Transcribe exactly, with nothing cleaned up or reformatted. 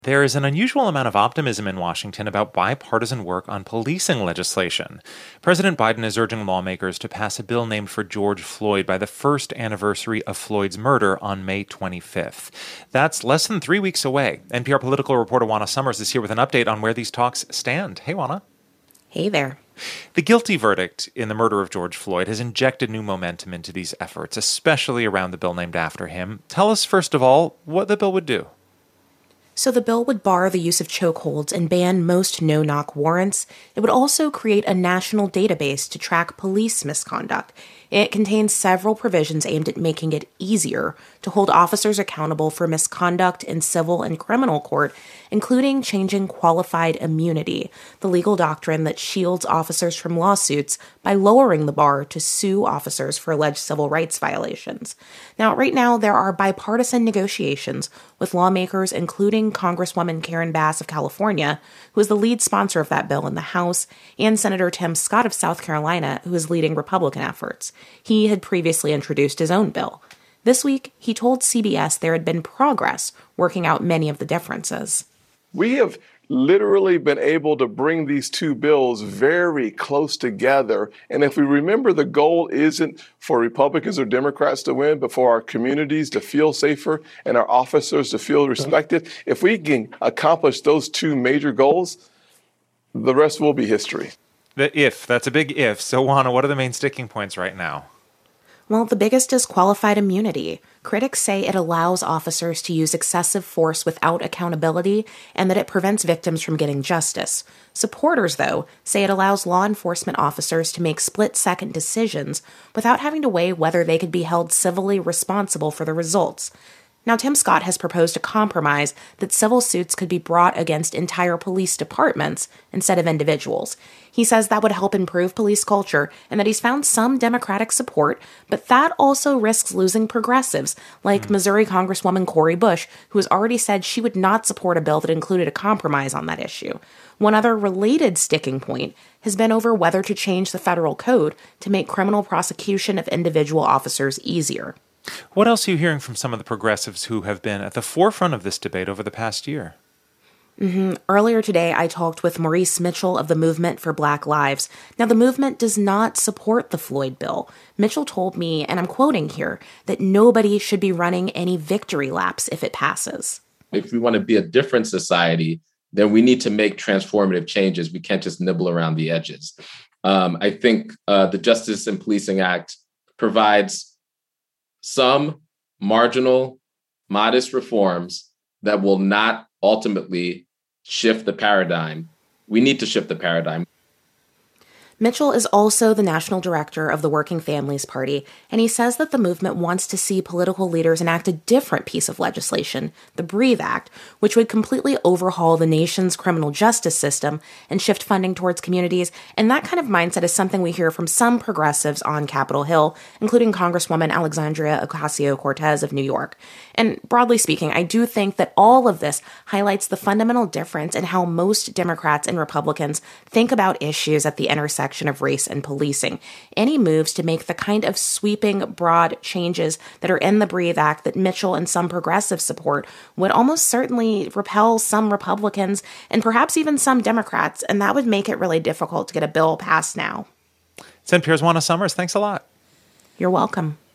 There is an unusual amount of optimism in Washington about bipartisan work on policing legislation. President Biden is urging lawmakers to pass a bill named for George Floyd by the first anniversary of Floyd's murder on May twenty-fifth. That's less than three weeks away. N P R political reporter Juana Summers is here with an update on where these talks stand. Hey, Juana. Hey there. The guilty verdict in the murder of George Floyd has injected new momentum into these efforts, especially around the bill named after him. Tell us, first of all, what the bill would do. So the bill would bar the use of chokeholds and ban most no-knock warrants. It would also create a national database to track police misconduct. It contains several provisions aimed at making it easier to hold officers accountable for misconduct in civil and criminal court, including changing qualified immunity, the legal doctrine that shields officers from lawsuits by lowering the bar to sue officers for alleged civil rights violations. Now, right now, there are bipartisan negotiations with lawmakers, including Congresswoman Karen Bass of California, who is the lead sponsor of that bill in the House, and Senator Tim Scott of South Carolina, who is leading Republican efforts. He had previously introduced his own bill. This week, he told C B S there had been progress working out many of the differences. We have literally been able to bring these two bills very close together. And if we remember, the goal isn't for Republicans or Democrats to win, but for our communities to feel safer and our officers to feel respected. If we can accomplish those two major goals, the rest will be history. The if, that's a big if. So, Juana, what are the main sticking points right now? Well, the biggest is qualified immunity. Critics say it allows officers to use excessive force without accountability and that it prevents victims from getting justice. Supporters, though, say it allows law enforcement officers to make split-second decisions without having to weigh whether they could be held civilly responsible for the results. Now, Tim Scott has proposed a compromise that civil suits could be brought against entire police departments instead of individuals. He says that would help improve police culture and that he's found some Democratic support, but that also risks losing progressives, like mm. Missouri Congresswoman Cori Bush, who has already said she would not support a bill that included a compromise on that issue. One other related sticking point has been over whether to change the federal code to make criminal prosecution of individual officers easier. What else are you hearing from some of the progressives who have been at the forefront of this debate over the past year? Mm-hmm. Earlier today, I talked with Maurice Mitchell of the Movement for Black Lives. Now, the movement does not support the Floyd bill. Mitchell told me, and I'm quoting here, that nobody should be running any victory laps if it passes. If we want to be a different society, then we need to make transformative changes. We can't just nibble around the edges. Um, I think uh, the Justice and Policing Act provides some marginal, modest reforms that will not ultimately shift the paradigm. We need to shift the paradigm. Mitchell is also the national director of the Working Families Party, and he says that the movement wants to see political leaders enact a different piece of legislation, the BREATHE Act, which would completely overhaul the nation's criminal justice system and shift funding towards communities. And that kind of mindset is something we hear from some progressives on Capitol Hill, including Congresswoman Alexandria Ocasio-Cortez of New York. And broadly speaking, I do think that all of this highlights the fundamental difference in how most Democrats and Republicans think about issues at the intersection of race and policing. Any moves to make the kind of sweeping, broad changes that are in the BREATHE Act that Mitchell and some progressives support would almost certainly repel some Republicans and perhaps even some Democrats, and that would make it really difficult to get a bill passed now. It's N P R's Juana Summers. Thanks a lot. You're welcome.